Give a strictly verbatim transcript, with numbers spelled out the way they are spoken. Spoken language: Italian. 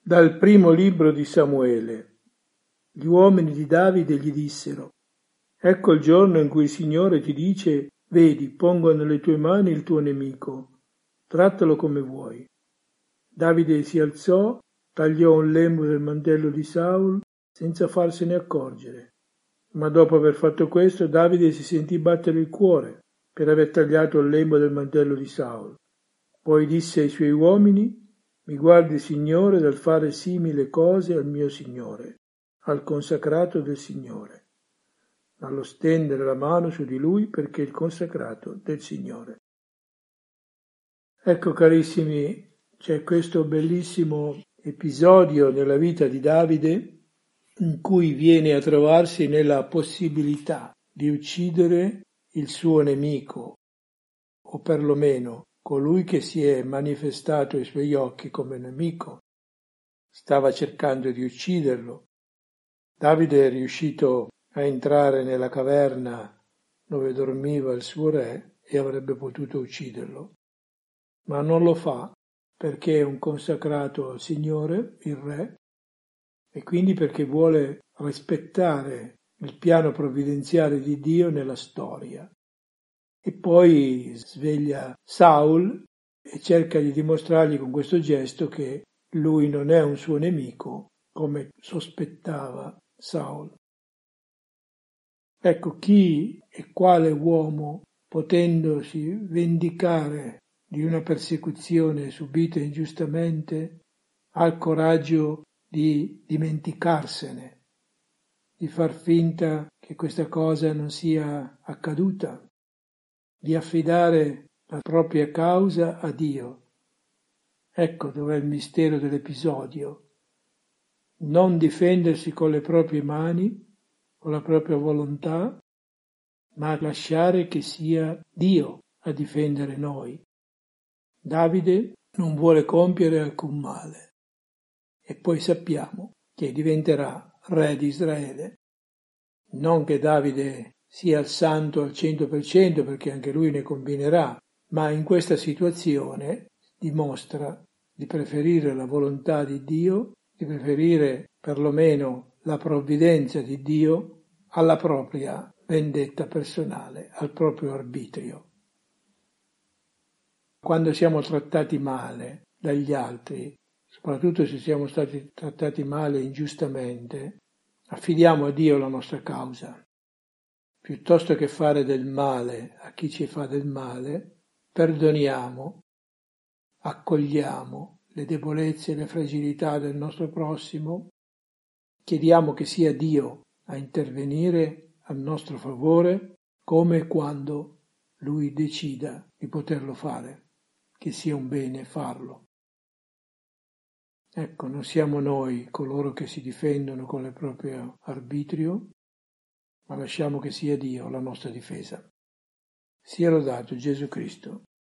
Dal primo libro di Samuele. Gli uomini di Davide gli dissero: Ecco il giorno in cui il Signore ti dice: Vedi, pongo nelle tue mani il tuo nemico, trattalo come vuoi. Davide si alzò, tagliò un lembo del mantello di Saul senza farsene accorgere. Ma dopo aver fatto questo, Davide si sentì battere il cuore per aver tagliato il lembo del mantello di Saul. Poi disse ai suoi uomini: Mi guardi, Signore, dal fare simili cose al mio Signore, al consacrato del Signore, dallo stendere la mano su di lui, perché è il consacrato del Signore. Ecco, carissimi, c'è questo bellissimo episodio nella vita di Davide in cui viene a trovarsi nella possibilità di uccidere il suo nemico, o perlomeno colui che si è manifestato ai suoi occhi come nemico. Stava cercando di ucciderlo. Davide è riuscito a entrare nella caverna dove dormiva il suo re e avrebbe potuto ucciderlo, ma non lo fa perché è un consacrato al Signore, il re, e quindi perché vuole rispettare il piano provvidenziale di Dio nella storia. E poi sveglia Saul e cerca di dimostrargli con questo gesto che lui non è un suo nemico, come sospettava Saul. Ecco, chi e quale uomo, potendosi vendicare di una persecuzione subita ingiustamente, ha il coraggio di dimenticarsene, di far finta che questa cosa non sia accaduta, di affidare la propria causa a Dio. Ecco dov'è il mistero dell'episodio. Non difendersi con le proprie mani, con la propria volontà, ma lasciare che sia Dio a difendere noi. Davide non vuole compiere alcun male e poi sappiamo che diventerà re di Israele. Non che Davide sia il santo al cento per cento, perché anche lui ne combinerà, ma in questa situazione dimostra di preferire la volontà di Dio, di preferire perlomeno la provvidenza di Dio alla propria vendetta personale, al proprio arbitrio. Quando siamo trattati male dagli altri, soprattutto se siamo stati trattati male ingiustamente, affidiamo a Dio la nostra causa. Piuttosto che fare del male a chi ci fa del male, perdoniamo, accogliamo le debolezze e le fragilità del nostro prossimo, chiediamo che sia Dio a intervenire a nostro favore, come e quando Lui decida di poterlo fare, che sia un bene farlo. Ecco, non siamo noi coloro che si difendono con il proprio arbitrio, ma lasciamo che sia Dio la nostra difesa. Sia lodato Gesù Cristo.